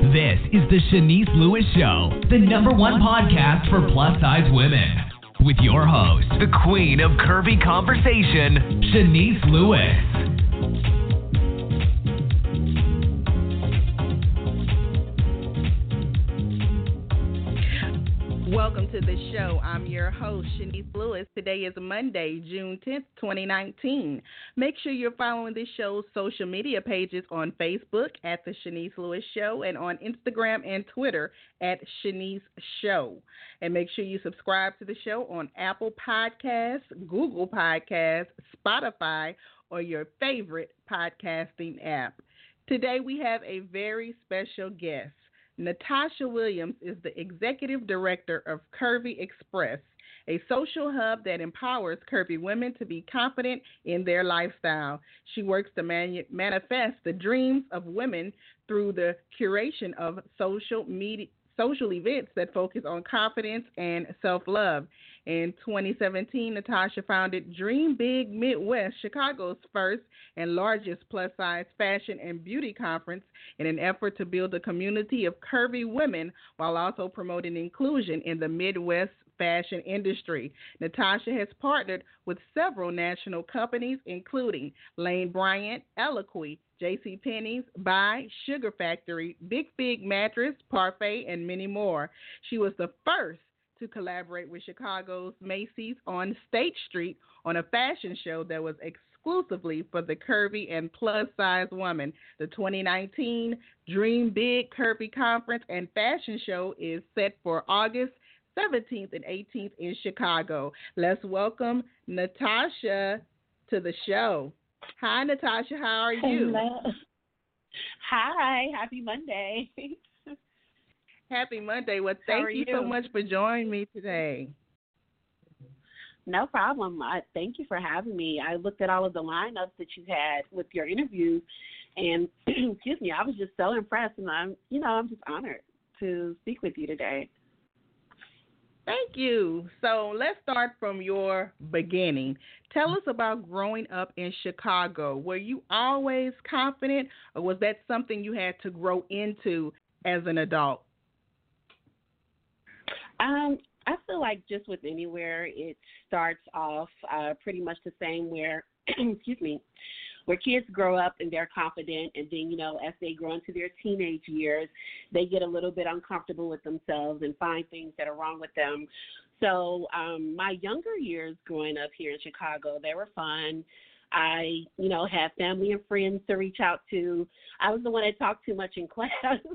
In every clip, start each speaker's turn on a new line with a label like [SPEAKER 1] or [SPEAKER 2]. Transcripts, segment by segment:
[SPEAKER 1] This is the Shanice Lewis Show, the #1 podcast for plus-size women. With your host, the queen of curvy conversation, Shanice Lewis.
[SPEAKER 2] Welcome to the show. I'm your host, Shanice Lewis. Today is Monday, June 10th, 2019. Make sure you're following this show's social media pages on Facebook at The Shanice Lewis Show and on Instagram and Twitter at Shanice Show. And make sure you subscribe to the show on Apple Podcasts, Google Podcasts, Spotify, or your favorite podcasting app. Today we have a very special guest. Natasha Williams is the executive director of Curvy Express, a social hub that empowers curvy women to be confident in their lifestyle. She works to manifest the dreams of women through the curation of social events that focus on confidence and self-love. In 2017, Natasha founded Dream Big Midwest, Chicago's first and largest plus-size fashion and beauty conference, in an effort to build a community of curvy women while also promoting inclusion in the Midwest fashion industry. Natasha has partnered with several national companies, including Lane Bryant, Eloquii, JCPenney's, Buy, Sugar Factory, Big Fig Mattress, Parfait, and many more. She was the first to collaborate with Chicago's Macy's on State Street on a fashion show that was exclusively for the curvy and plus-size woman. The 2019 Dream Big Curvy Conference and Fashion Show is set for August 17th and 18th in Chicago. Let's welcome Natasha to the show. Hi, Natasha. How are you?
[SPEAKER 3] Hello. Hi. Happy Monday.
[SPEAKER 2] Happy Monday. Well, thank you so much for joining me today.
[SPEAKER 3] No problem. Thank you for having me. I looked at all of the lineups that you had with your interviews, and excuse me, I was just so impressed, and I'm just honored to speak with you today.
[SPEAKER 2] Thank you. So let's start from your beginning. Tell us about growing up in Chicago. Were you always confident, or was that something you had to grow into as an adult?
[SPEAKER 3] I feel like just with anywhere, it starts off pretty much the same where, excuse me, where kids grow up and they're confident, and then, as they grow into their teenage years, they get a little bit uncomfortable with themselves and find things that are wrong with them. So my younger years growing up here in Chicago, they were fun. I, had family and friends to reach out to. I was the one that talked too much in class.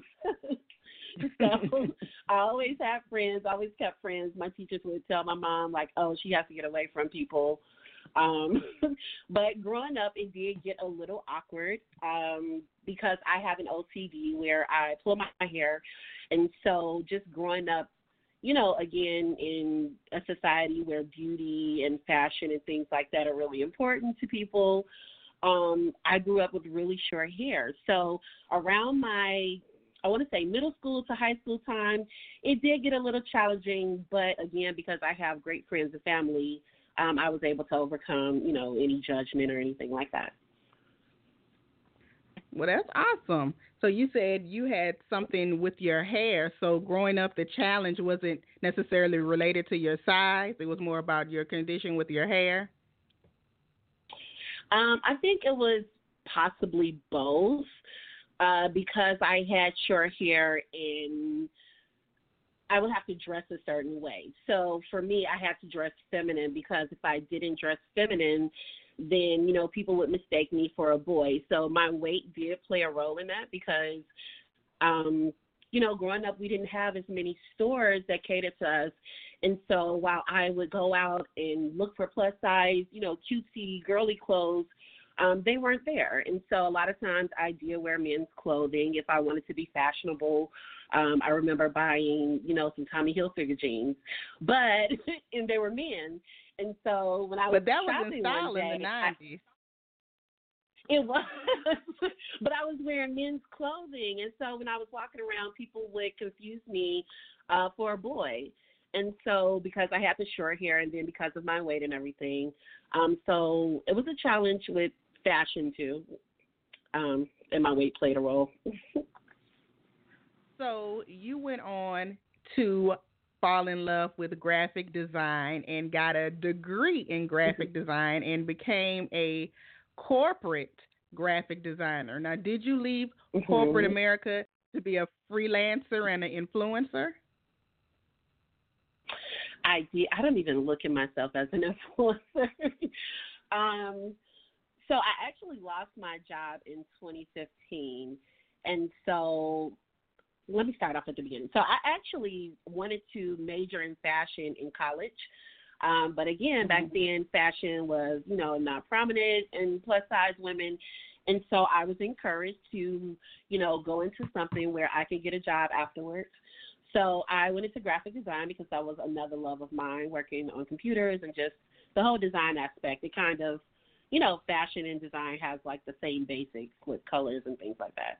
[SPEAKER 3] So I always had friends, always kept friends. My teachers would tell my mom, like, oh, she has to get away from people. But growing up, it did get a little awkward because I have an OCD where I pull my hair. And so just growing up, again, in a society where beauty and fashion and things like that are really important to people, I grew up with really short hair. So around middle school to high school time, it did get a little challenging, but again, because I have great friends and family, I was able to overcome, any judgment or anything like that.
[SPEAKER 2] Well, that's awesome. So you said you had something with your hair. So growing up, the challenge wasn't necessarily related to your size. It was more about your condition with your hair.
[SPEAKER 3] I think it was possibly both. Because I had short hair and I would have to dress a certain way. So for me, I had to dress feminine because if I didn't dress feminine, then, people would mistake me for a boy. So my weight did play a role in that because, growing up, we didn't have as many stores that catered to us. And so while I would go out and look for plus size, cutesy, girly clothes, they weren't there. And so a lot of times I did wear men's clothing if I wanted to be fashionable. I remember buying, some Tommy Hilfiger jeans, and they were men. And so when I was shopping one day,
[SPEAKER 2] in the 90s.
[SPEAKER 3] It was, but I was wearing men's clothing. And so when I was walking around, people would confuse me for a boy. And so because I had the short hair and then because of my weight and everything, so it was a challenge with fashion too, and my weight played a role.
[SPEAKER 2] So you went on to fall in love with graphic design and got a degree in graphic design and became a corporate graphic designer. Now, did you leave corporate America to be a freelancer and an influencer?
[SPEAKER 3] I did. I don't even look at myself as an influencer. So I actually lost my job in 2015, and so let me start off at the beginning. So I actually wanted to major in fashion in college, but again, back then fashion was, not prominent in plus size women, and so I was encouraged to, go into something where I could get a job afterwards. So I went into graphic design because that was another love of mine, working on computers and just the whole design aspect. It kind of, fashion and design has like the same basics with colors and things like that.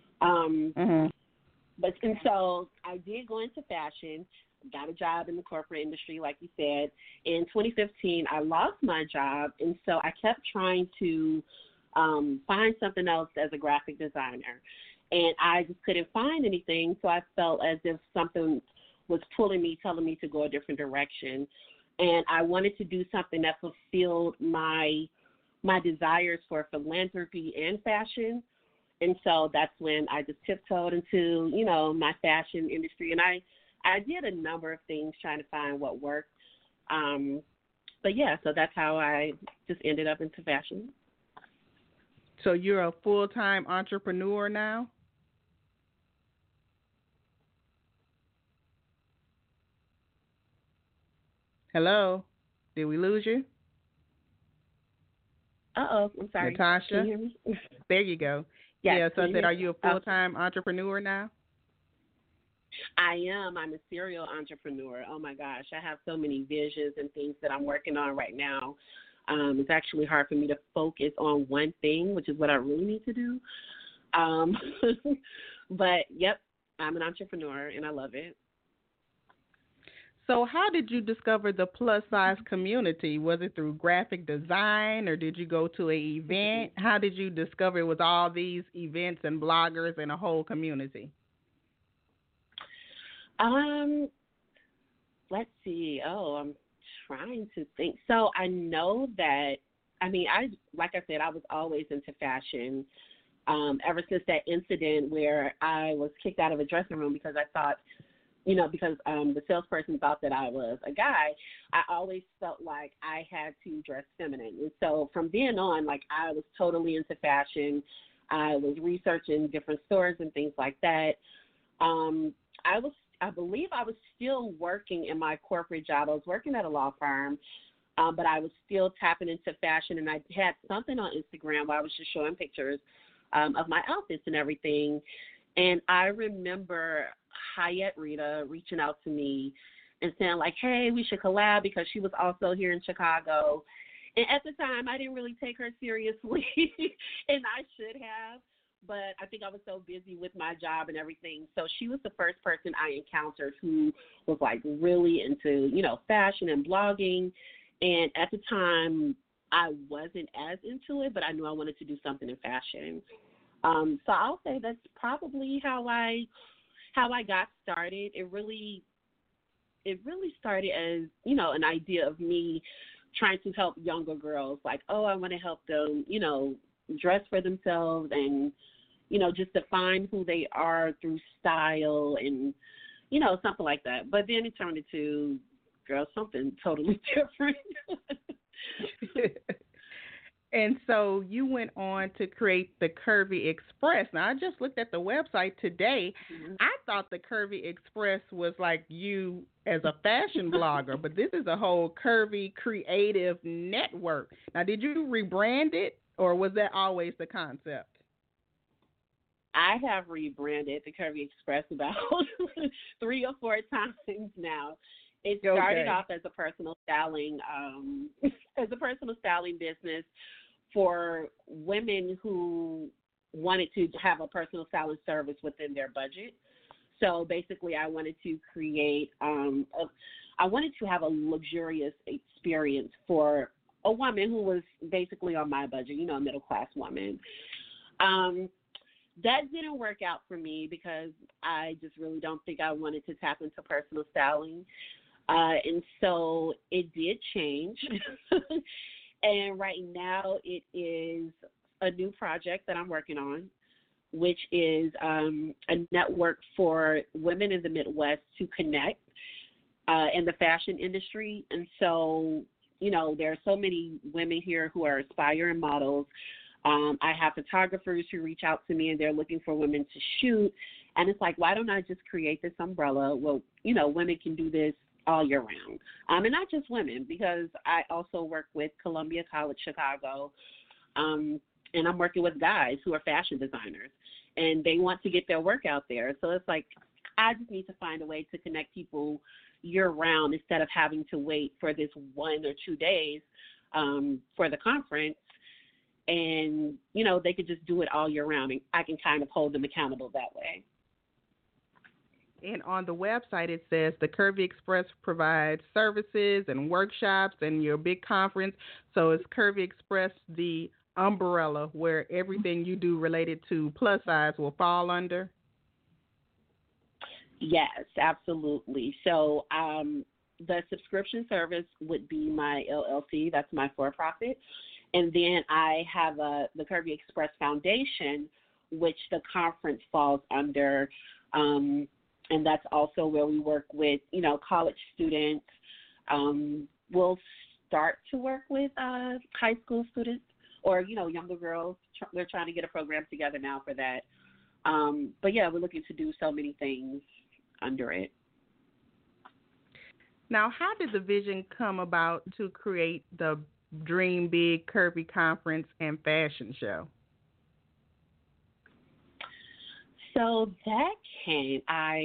[SPEAKER 3] And so I did go into fashion, got a job in the corporate industry, like you said. In 2015, I lost my job, and so I kept trying to find something else as a graphic designer. And I just couldn't find anything, so I felt as if something was pulling me, telling me to go a different direction. And I wanted to do something that fulfilled my desires for philanthropy and fashion. And so that's when I just tiptoed into, my fashion industry. And I did a number of things trying to find what worked. But, yeah, so that's how I just ended up into fashion.
[SPEAKER 2] So you're a full-time entrepreneur now? Hello? Did we lose you?
[SPEAKER 3] Uh-oh, I'm sorry.
[SPEAKER 2] Natasha?
[SPEAKER 3] Can you hear me?
[SPEAKER 2] There you go.
[SPEAKER 3] Yes,
[SPEAKER 2] yeah, so I said, are you a full-time entrepreneur now?
[SPEAKER 3] I am. I'm a serial entrepreneur. Oh, my gosh. I have so many visions and things that I'm working on right now. It's actually hard for me to focus on one thing, which is what I really need to do. But, yep, I'm an entrepreneur, and I love it.
[SPEAKER 2] So how did you discover the plus-size community? Was it through graphic design, or did you go to an event? How did you discover it was all these events and bloggers and a whole community?
[SPEAKER 3] Let's see. I'm trying to think. So I know that, like I said, I was always into fashion ever since that incident where I was kicked out of a dressing room because I thought, because the salesperson thought that I was a guy, I always felt like I had to dress feminine. And so from then on, like, I was totally into fashion. I was researching different stores and things like that. I believe I was still working in my corporate job. I was working at a law firm, but I was still tapping into fashion, and I had something on Instagram where I was just showing pictures of my outfits and everything. And I remember Hayat Rita reaching out to me and saying, like, hey, we should collab, because she was also here in Chicago. And at the time, I didn't really take her seriously, and I should have. But I think I was so busy with my job and everything. So she was the first person I encountered who was, like, really into, fashion and blogging. And at the time, I wasn't as into it, but I knew I wanted to do something in fashion. So I'll say that's probably how I got started. It really started as, an idea of me trying to help younger girls. Like, I want to help them, dress for themselves and, just define who they are through style and, something like that. But then it turned into, girl, something totally different.
[SPEAKER 2] And so you went on to create the Curvy Express. Now, I just looked at the website today. Mm-hmm. I thought the Curvy Express was like you as a fashion blogger, but this is a whole curvy creative network. Now, did you rebrand it, or was that always the concept?
[SPEAKER 3] I have rebranded the Curvy Express about 3 or 4 times now. It started off as a personal styling business for women who wanted to have a personal styling service within their budget. So basically, I wanted to create, I wanted to have a luxurious experience for a woman who was basically on my budget, a middle class woman. that didn't work out for me because I just really don't think I wanted to tap into personal styling. And so it did change. And right now it is a new project that I'm working on, which is a network for women in the Midwest to connect in the fashion industry. And so, there are so many women here who are aspiring models. I have photographers who reach out to me and they're looking for women to shoot. And it's like, why don't I just create this umbrella? Well, women can do this all year round. And not just women, because I also work with Columbia College Chicago. And I'm working with guys who are fashion designers and they want to get their work out there. So it's like, I just need to find a way to connect people year round instead of having to wait for this 1 or 2 days for the conference. And, they could just do it all year round, and I can kind of hold them accountable that way.
[SPEAKER 2] And on the website, it says the Curvy Express provides services and workshops and your big conference. So is Curvy Express the umbrella where everything you do related to plus size will fall under?
[SPEAKER 3] Yes, absolutely. So the subscription service would be my LLC. That's my for-profit. And then I have the Curvy Express Foundation, which the conference falls under. And that's also where we work with, college students. We'll start to work with high school students or, younger girls. We're trying to get a program together now for that. But, yeah, we're looking to do so many things under it.
[SPEAKER 2] Now, how did the vision come about to create the Dream Big Curvy Conference and Fashion Show?
[SPEAKER 3] So that came,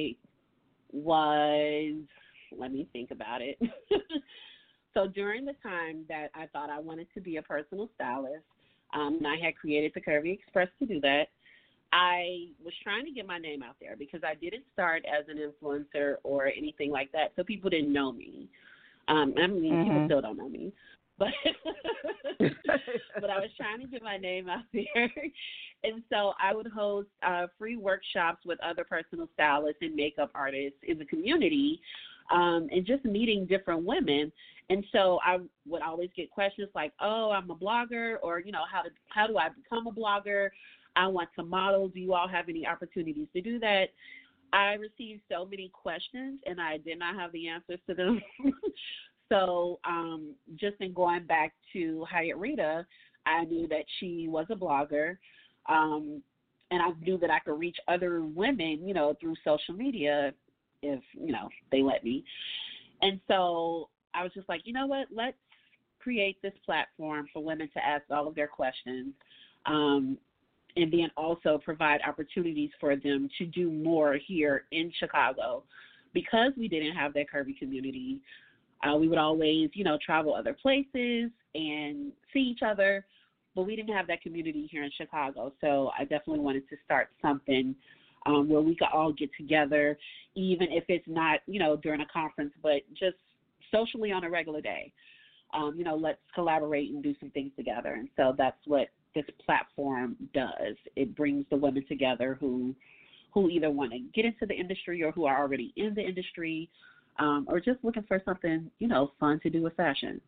[SPEAKER 3] let me think about it. So during the time that I thought I wanted to be a personal stylist, and I had created the Curvy Express to do that, I was trying to get my name out there because I didn't start as an influencer or anything like that, so people didn't know me. People still don't know me. But I was trying to get my name out there. And so I would host free workshops with other personal stylists and makeup artists in the community and just meeting different women. And so I would always get questions like, oh, I'm a blogger, or, how do I become a blogger? I want to model. Do you all have any opportunities to do that? I received so many questions, and I did not have the answers to them. So just in going back to Hyatt Rita, I knew that she was a blogger, and I knew that I could reach other women, through social media if, they let me. And so I was just like, you know what, let's create this platform for women to ask all of their questions, and then also provide opportunities for them to do more here in Chicago. Because we didn't have that curvy community, we would always, travel other places and see each other, but we didn't have that community here in Chicago. So I definitely wanted to start something where we could all get together, even if it's not, during a conference, but just socially on a regular day. Let's collaborate and do some things together. And so that's what this platform does. It brings the women together who either want to get into the industry or who are already in the industry, or just looking for something, fun to do with fashion.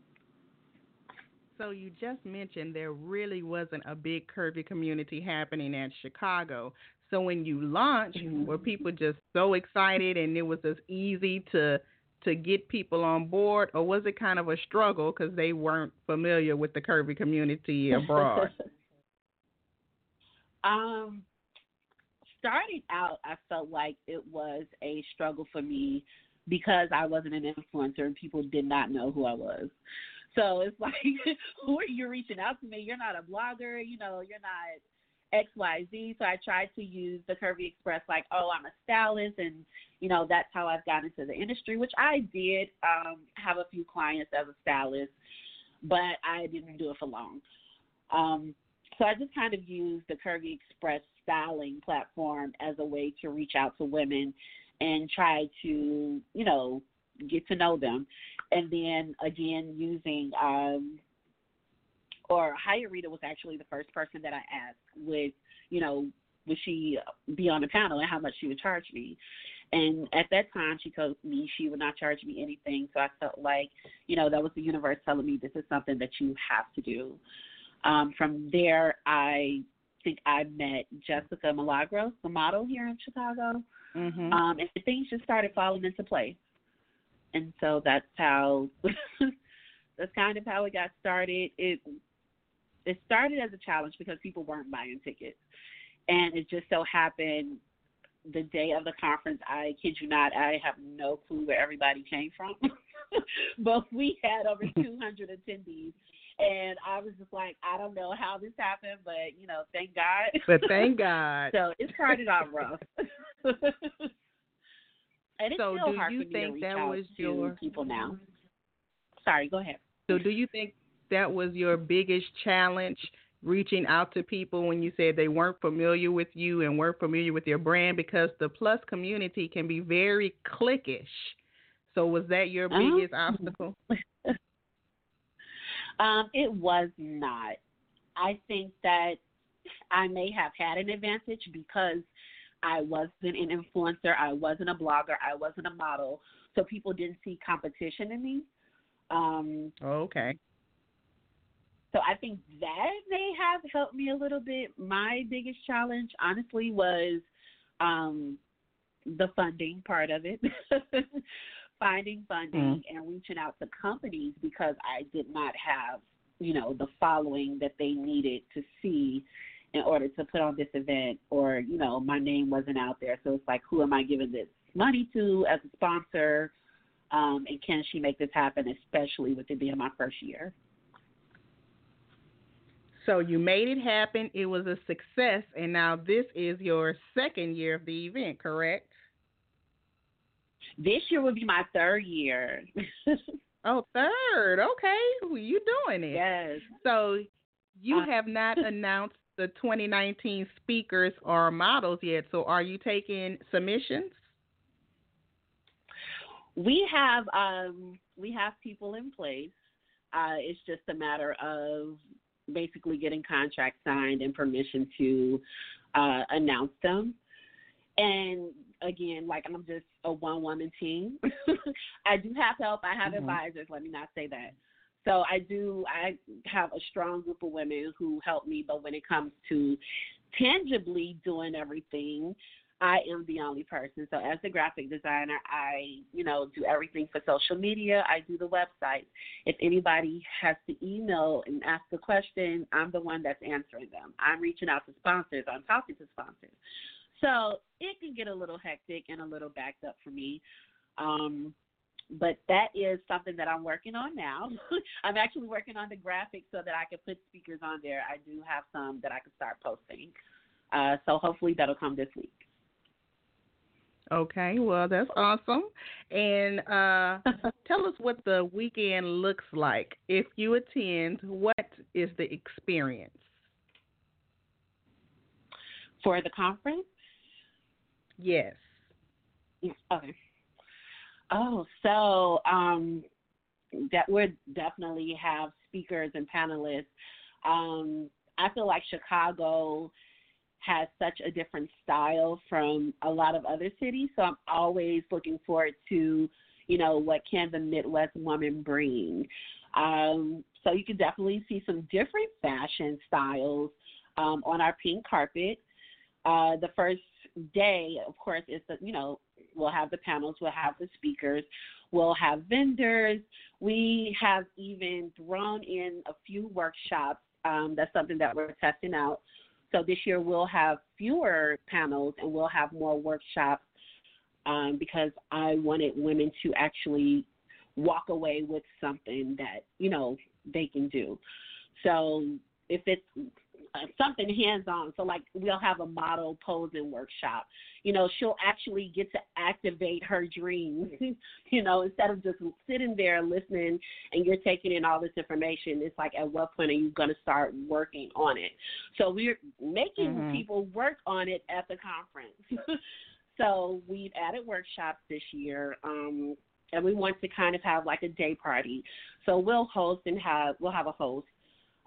[SPEAKER 2] So you just mentioned there really wasn't a big curvy community happening at Chicago. So when you launched, were people just so excited and it was as easy to get people on board, or was it kind of a struggle because they weren't familiar with the curvy community abroad?
[SPEAKER 3] Starting out, I felt like it was a struggle for me because I wasn't an influencer and people did not know who I was. So it's like, who are you reaching out to me? You're not a blogger, you're not XYZ. So I tried to use the Curvy Express like, oh, I'm a stylist, and, that's how I've gotten into the industry, which I did have a few clients as a stylist, but I didn't do it for long. So I just kind of used the Curvy Express styling platform as a way to reach out to women and try to, get to know them. And then, again, using Hyatt Rita was actually the first person that I asked with, would she be on the panel and how much she would charge me. And at that time, she told me she would not charge me anything. So I felt like, that was the universe telling me this is something that you have to do. From there, I think I met Jessica Milagros, the model here in Chicago.
[SPEAKER 2] Mm-hmm.
[SPEAKER 3] And things just started falling into place. And so that's kind of how it got started. It started as a challenge because people weren't buying tickets. And it just so happened the day of the conference, I kid you not, I have no clue where everybody came from. But we had over 200 attendees. And I was just like, I don't know how this happened, but, thank God.
[SPEAKER 2] But thank God.
[SPEAKER 3] So it started out rough. And it's
[SPEAKER 2] so
[SPEAKER 3] still
[SPEAKER 2] do
[SPEAKER 3] hard
[SPEAKER 2] you
[SPEAKER 3] for me
[SPEAKER 2] think
[SPEAKER 3] to reach
[SPEAKER 2] that
[SPEAKER 3] out
[SPEAKER 2] was
[SPEAKER 3] to
[SPEAKER 2] your
[SPEAKER 3] people now. Sorry, go ahead.
[SPEAKER 2] So do you think that was your biggest challenge, reaching out to people when you said they weren't familiar with you and weren't familiar with your brand? Because the Plus community can be very cliquish. So was that your biggest obstacle?
[SPEAKER 3] It was not. I think that I may have had an advantage because I wasn't an influencer, I wasn't a blogger, I wasn't a model, so people didn't see competition in me.
[SPEAKER 2] Okay.
[SPEAKER 3] So I think that may have helped me a little bit. My biggest challenge, honestly, was the funding part of it. Finding funding and reaching out to companies because I did not have, the following that they needed to see in order to put on this event, or, my name wasn't out there. So it's like, who am I giving this money to as a sponsor? And can she make this happen, especially with it being my first year?
[SPEAKER 2] So you made it happen. It was a success. And now this is your second year of the event, correct?
[SPEAKER 3] This year will be my third year.
[SPEAKER 2] Oh, third. Okay. Well, you doing it.
[SPEAKER 3] Yes.
[SPEAKER 2] So you have not announced the 2019 speakers or models yet. So are you taking submissions?
[SPEAKER 3] We have people in place. It's just a matter of basically getting contracts signed and permission to announce them. And again, I'm just a one-woman team. I do have help. I have advisors. Let me not say that. So I have a strong group of women who help me, but when it comes to tangibly doing everything, I am the only person. So as the graphic designer, I, do everything for social media. I do the website. If anybody has to email and ask a question, I'm the one that's answering them. I'm reaching out to sponsors. I'm talking to sponsors. So it can get a little hectic and a little backed up for me. But that is something that I'm working on now. I'm actually working on the graphics so that I can put speakers on there. I do have some that I can start posting. So hopefully that'll come this week.
[SPEAKER 2] Okay, well, that's awesome. And tell us what the weekend looks like. If you attend, what is the experience?
[SPEAKER 3] For the conference?
[SPEAKER 2] Yes.
[SPEAKER 3] Okay. Oh, so that would definitely have speakers and panelists. I feel like Chicago has such a different style from a lot of other cities, so I'm always looking forward to, what can the Midwest woman bring. So you can definitely see some different fashion styles on our pink carpet. The first day, of course, is we'll have the panels, we'll have the speakers, we'll have vendors. We have even thrown in a few workshops. That's something that we're testing out. So this year we'll have fewer panels and we'll have more workshops because I wanted women to actually walk away with something that, they can do. So if it's something hands-on, so like we'll have a model posing workshop. She'll actually get to activate her dreams, instead of just sitting there listening and you're taking in all this information. It's like, at what point are you going to start working on it? So we're making people work on it at the conference. So we've added workshops this year, and we want to kind of have like a day party. So we'll have a host.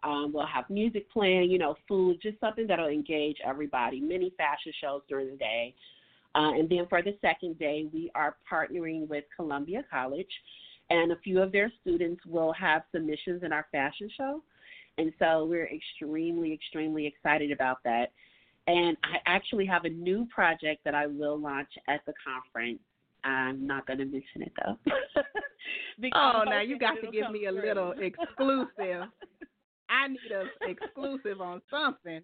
[SPEAKER 3] We'll have music playing, food, just something that'll engage everybody. Many fashion shows during the day. And then for the second day, we are partnering with Columbia College, and a few of their students will have submissions in our fashion show. And so we're extremely, extremely excited about that. And I actually have a new project that I will launch at the conference. I'm not going to mention it, though.
[SPEAKER 2] Now you got to give me a little exclusive. I need an exclusive on something.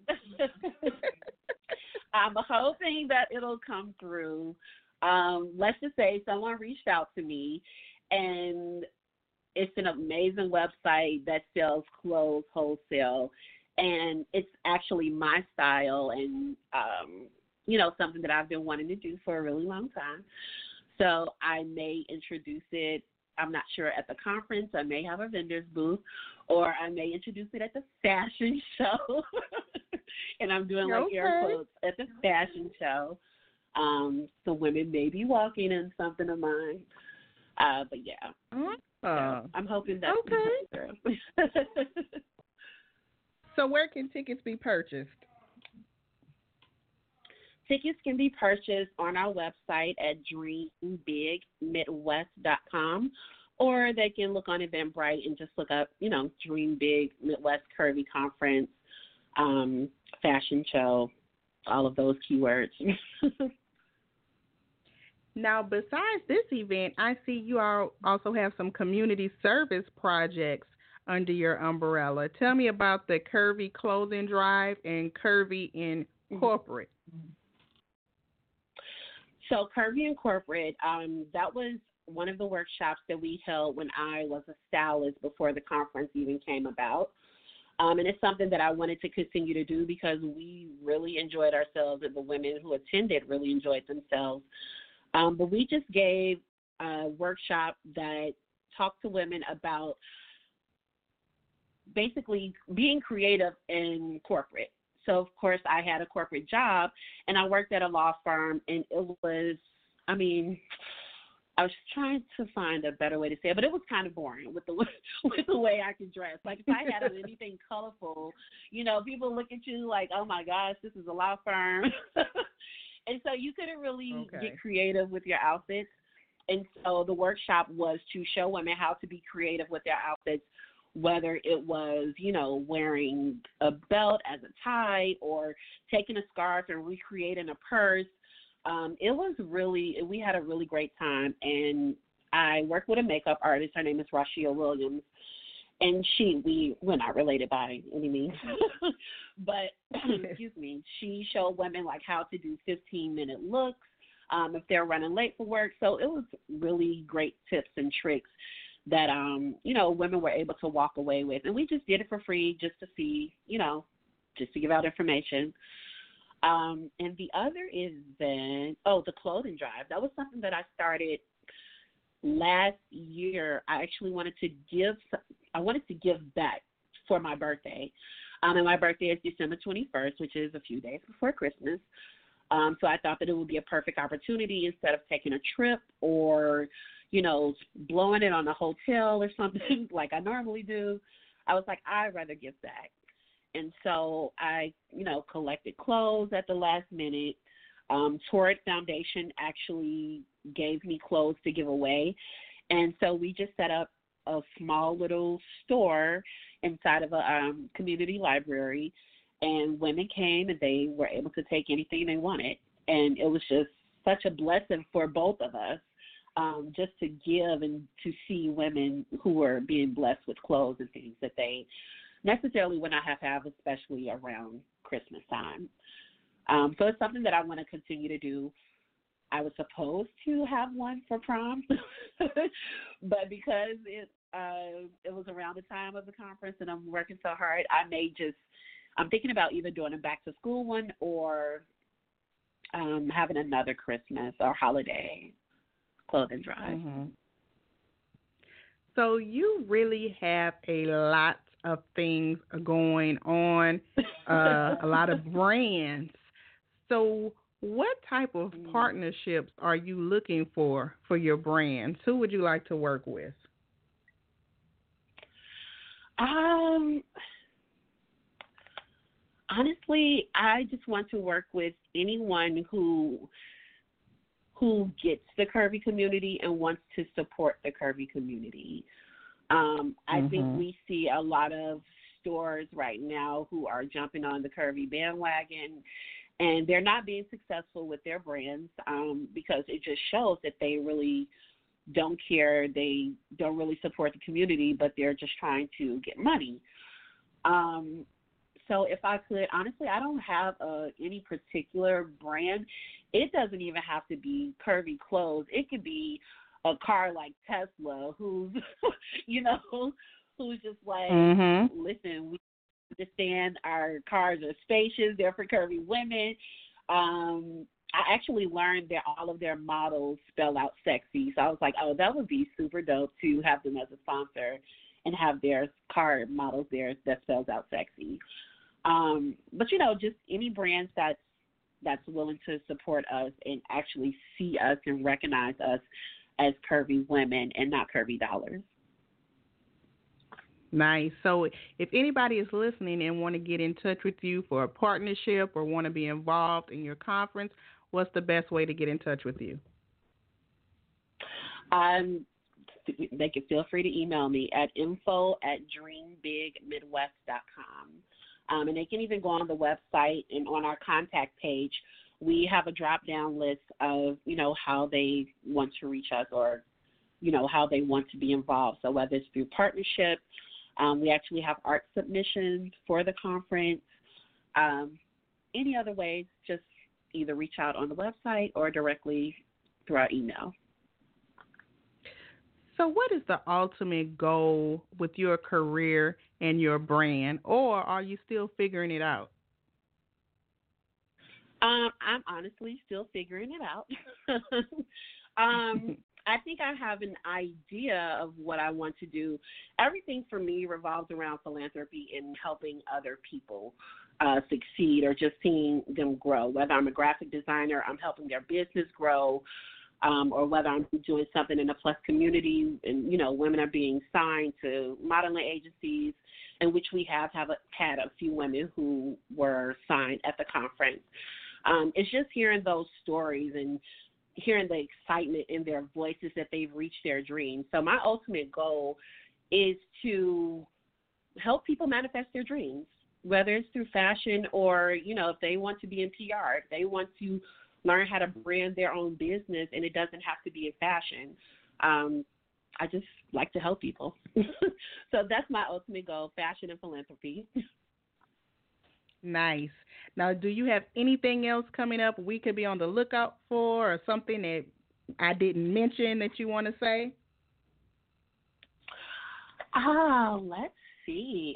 [SPEAKER 3] I'm hoping that it'll come through. Let's just say someone reached out to me, and it's an amazing website that sells clothes wholesale. And it's actually my style and, something that I've been wanting to do for a really long time. So I may introduce it, I'm not sure, at the conference. I may have a vendor's booth, or I may introduce it at the fashion show. And I'm doing air quotes at the fashion show. So women may be walking in something of mine. But yeah. So I'm hoping that's okay.
[SPEAKER 2] So where can tickets be purchased?
[SPEAKER 3] Tickets can be purchased on our website at dreambigmidwest.com, or they can look on Eventbrite and just look up, Dream Big Midwest Curvy Conference, fashion show, all of those keywords.
[SPEAKER 2] Now, besides this event, I see you all also have some community service projects under your umbrella. Tell me about the Curvy Clothing Drive and Curvy Incorporate.
[SPEAKER 3] So Curvy Incorporate, that was one of the workshops that we held when I was a stylist before the conference even came about. And it's something that I wanted to continue to do because we really enjoyed ourselves, and the women who attended really enjoyed themselves. But we just gave a workshop that talked to women about basically being creative in corporate. So, of course, I had a corporate job, and I worked at a law firm, and it was, I was trying to find a better way to say it, but it was kind of boring with the way I could dress. Like, if I had on anything colorful, people look at you like, oh, my gosh, this is a law firm. And so you couldn't really get creative with your outfits. And so the workshop was to show women how to be creative with their outfits, whether it was, wearing a belt as a tie or taking a scarf and recreating a purse. We had a really great time. And I worked with a makeup artist. Her name is Rashia Williams. And we're not related by any means, but excuse me, she showed women like how to do 15-minute looks if they're running late for work. So it was really great tips and tricks that, women were able to walk away with. And we just did it for free just to see, just to give out information. And the other is the clothing drive. That was something that I started last year. I actually wanted to give back for my birthday. And my birthday is December 21st, which is a few days before Christmas. So I thought that it would be a perfect opportunity instead of taking a trip or, blowing it on a hotel or something like I normally do. I was like, I'd rather give back. And so I, collected clothes at the last minute. Torrid Foundation actually gave me clothes to give away. And so we just set up a small little store inside of a community library, and women came and they were able to take anything they wanted. And it was just such a blessing for both of us, just to give and to see women who were being blessed with clothes and things that they necessarily would not have, especially around Christmas time. So it's something that I want to continue to do. I was supposed to have one for prom, but because it was around the time of the conference and I'm working so hard, I'm thinking about either doing a back to school one or having another Christmas or holiday clothing drive.
[SPEAKER 2] Mm-hmm. So you really have a lot of things going on, a lot of brands. So what type of partnerships are you looking for your brands? Who would you like to work with?
[SPEAKER 3] Honestly, I just want to work with anyone who gets the curvy community and wants to support the curvy community. I think we see a lot of stores right now who are jumping on the curvy bandwagon, and they're not being successful with their brands because it just shows that they really don't care. They don't really support the community, but they're just trying to get money. So if I could, honestly, I don't have any particular brand. It doesn't even have to be curvy clothes. It could be a car like Tesla who's, who's just like, listen, we understand our cars are spacious. They're for curvy women. I actually learned that all of their models spell out sexy. So I was like, oh, that would be super dope to have them as a sponsor and have their car models there that spells out sexy. But, just any brands that's willing to support us and actually see us and recognize us as curvy women and not curvy dollars.
[SPEAKER 2] Nice. So if anybody is listening and want to get in touch with you for a partnership or want to be involved in your conference, what's the best way to get in touch with you?
[SPEAKER 3] They can feel free to email me at info@dreambigmidwest.com. And they can even go on the website and on our contact page. We have a drop-down list of, how they want to reach us or, how they want to be involved. So whether it's through partnership, we actually have art submissions for the conference. Any other ways, just either reach out on the website or directly through our email.
[SPEAKER 2] So what is the ultimate goal with your career and your brand, or are you still figuring it out?
[SPEAKER 3] I'm honestly still figuring it out. I think I have an idea of what I want to do. Everything for me revolves around philanthropy and helping other people succeed or just seeing them grow. Whether I'm a graphic designer, I'm helping their business grow, or whether I'm doing something in the plus community and, women are being signed to modeling agencies, in which we have had a few women who were signed at the conference. It's just hearing those stories and hearing the excitement in their voices that they've reached their dreams. So my ultimate goal is to help people manifest their dreams, whether it's through fashion or, if they want to be in PR, if they want to learn how to brand their own business, and it doesn't have to be in fashion. I just like to help people. So that's my ultimate goal, fashion and philanthropy.
[SPEAKER 2] Nice. Now, do you have anything else coming up we could be on the lookout for, or something that I didn't mention that you want to say?
[SPEAKER 3] Let's see.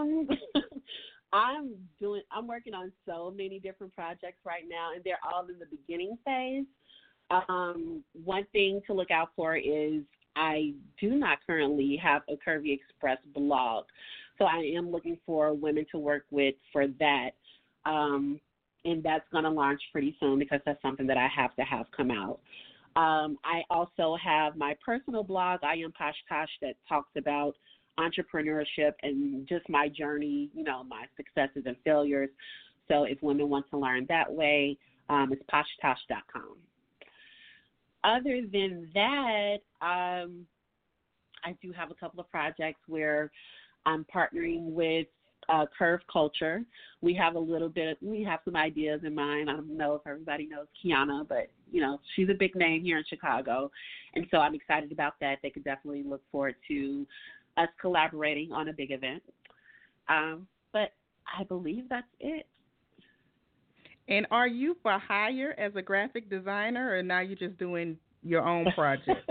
[SPEAKER 3] I'm working on so many different projects right now, and they're all in the beginning phase. One thing to look out for is I do not currently have a Curvy Express blog, so I am looking for women to work with for that, and that's going to launch pretty soon because that's something that I have to have come out. I also have my personal blog, I Am Posh Tosh, that talks about entrepreneurship and just my journey, my successes and failures. So if women want to learn that way, it's poshtosh.com. Other than that, I do have a couple of projects where I'm partnering with Curve Culture. We have some ideas in mind. I don't know if everybody knows Kiana, but, she's a big name here in Chicago. And so I'm excited about that. They could definitely look forward to us collaborating on a big event. But I believe that's it.
[SPEAKER 2] And are you for hire as a graphic designer, or now you're just doing your own project?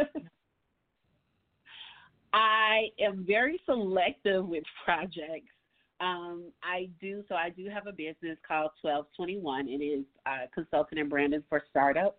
[SPEAKER 3] I am very selective with projects. I do have a business called 1221. It is consulting and branding for startups.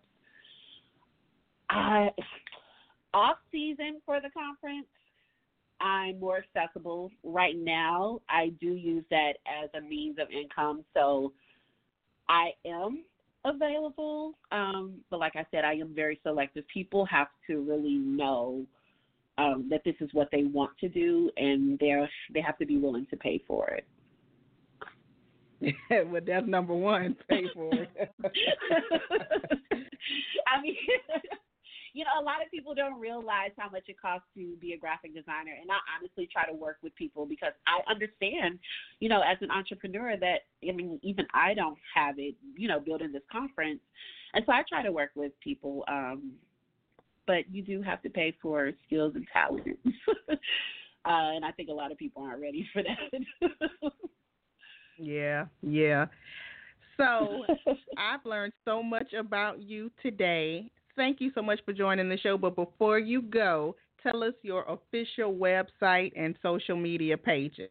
[SPEAKER 3] Off season for the conference, I'm more accessible. Right now, I do use that as a means of income, so I am available. But like I said, I am very selective. People have to really know that this is what they want to do, and they have to be willing to pay for it.
[SPEAKER 2] Well, that's number one. Pay for it.
[SPEAKER 3] I mean, a lot of people don't realize how much it costs to be a graphic designer. And I honestly try to work with people because I understand, as an entrepreneur that, even I don't have it, building this conference. And so I try to work with people. But you do have to pay for skills and talent. And I think a lot of people aren't ready for that.
[SPEAKER 2] Yeah. So I've learned so much about you today. Thank you so much for joining the show. But before you go, tell us your official website and social media pages.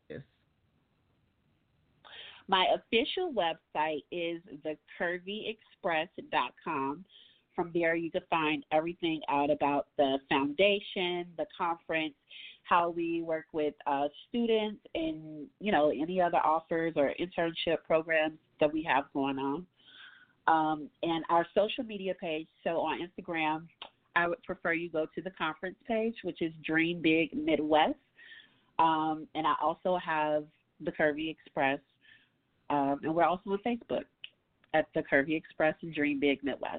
[SPEAKER 3] My official website is thecurvyexpress.com. From there, you can find everything out about the foundation, the conference, how we work with students, and, any other offers or internship programs that we have going on. And our social media page, so on Instagram, I would prefer you go to the conference page, which is Dream Big Midwest. And I also have the Curvy Express. And we're also on Facebook at the Curvy Express and Dream Big Midwest.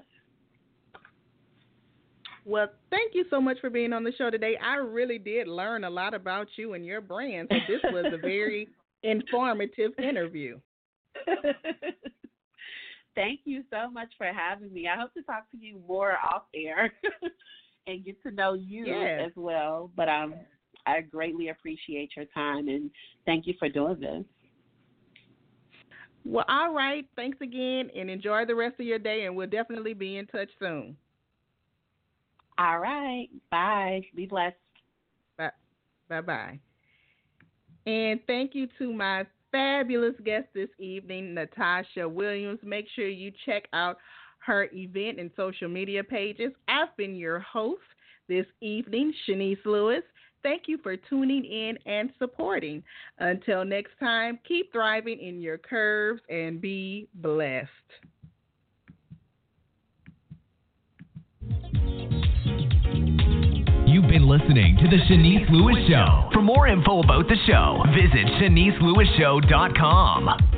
[SPEAKER 2] Well, thank you so much for being on the show today. I really did learn a lot about you and your brand. So this was a very informative interview.
[SPEAKER 3] Thank you so much for having me. I hope to talk to you more off air and get to know you as well. But I greatly appreciate your time, and thank you for doing this.
[SPEAKER 2] Well, all right. Thanks again, and enjoy the rest of your day, and we'll definitely be in touch soon.
[SPEAKER 3] All right. Bye. Be blessed.
[SPEAKER 2] Bye-bye. And thank you to my fabulous guest this evening, Natasha Williams. Make sure you check out her event and social media pages. I've been your host this evening, Shanice Lewis. Thank you for tuning in and supporting. Until next time, keep thriving in your curves and be blessed.
[SPEAKER 1] You've been listening to The Shanice Lewis Show. For more info about the show, visit ShaniceLewisShow.com.